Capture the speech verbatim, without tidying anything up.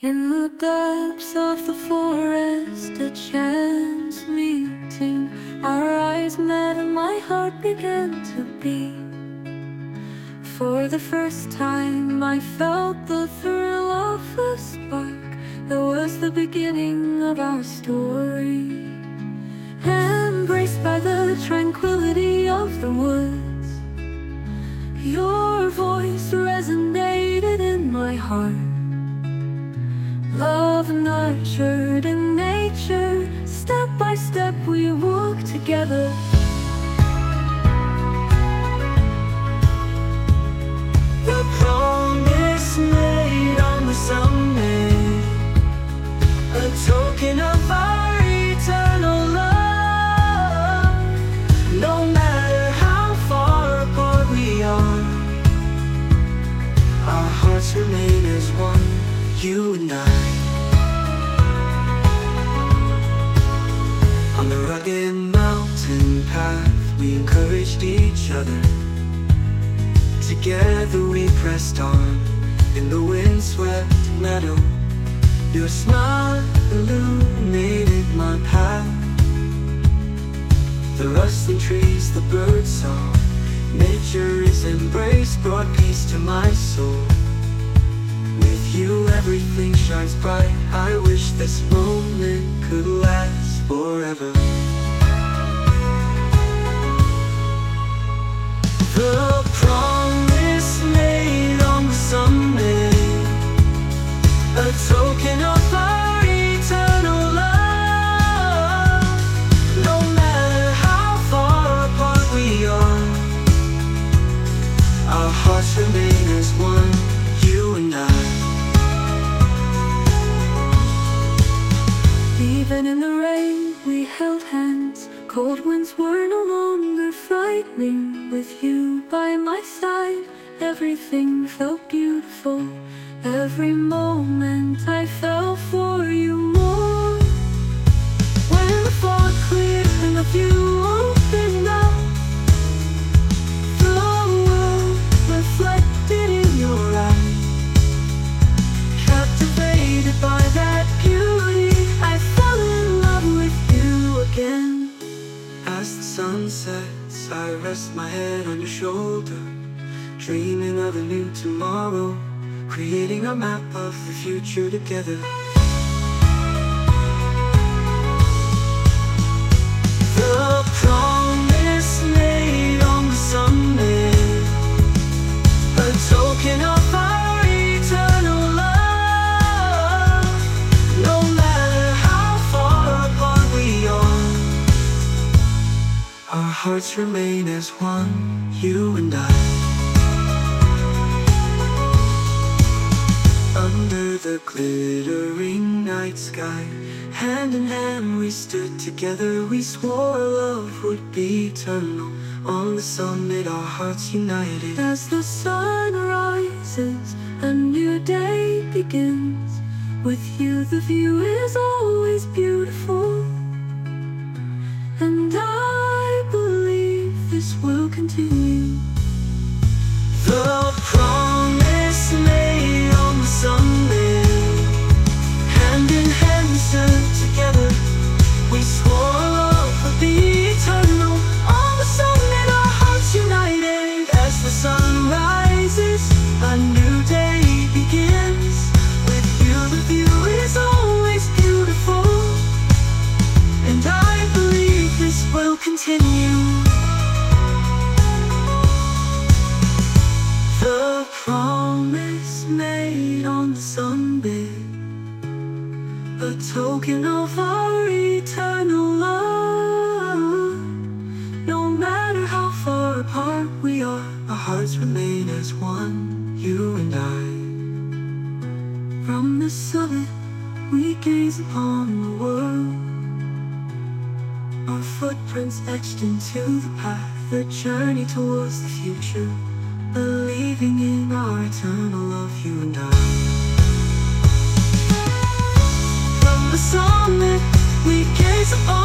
In the depths of the forest, a chance meeting. Our eyes met and my heart began to beat. For the first time I felt the thrill of a spark. That was the beginning of our story. Embraced by the tranquility of the woods, your voice resonated in my heart. Love nurtured in nature, step by step we walk together. The promise made on the summit, a token of our eternal love. No matter how far apart we are, our hearts remain as one, you and I. On the rugged mountain path, we encouraged each other. Together we pressed on in the windswept meadow. Your smile illuminated my path. The rustling trees, the bird song, nature's embrace brought peace to my soul. With you everything shines bright. I wish this moment could last forever. The promise made on the summit, a token of our eternal love. No matter how far apart we are, our hearts remain as one, you and I. Even in the rain we held hands. Cold winds were no longer frightening. With you by my side, everything felt beautiful. Every moment I fell for you more. When the fog cleared and the view opened up, the world reflected in your eyes. Captivated by that beauty, I fell in love with you again. As the sun sets, I rest my head on your shoulder, dreaming of a new tomorrow, creating a map of the future together. The promise made on the summit, a token of our eternal love. No matter how far apart we are, our hearts remain as one, you and I. Under the glittering night sky, hand in hand we stood together. We swore our love would be eternal. On the summit our hearts united. As the sun rises, a new day begins. With you the view is always beautiful, and I believe this will continue. The promise made on the summit, hand in hand we stood together. We swore love would be eternal. On the summit our hearts united. As the sun rises, a new day begins. With you the view is always beautiful, and I believe this will continue. The promise made on the summit, a token of our eternal love. No matter how far apart we are, our hearts remain as one, you and I. From the summit we gaze upon the world, our footprints etched into the path, the journey towards the future, believing in our eternal love, you and I. From the summit we gaze upon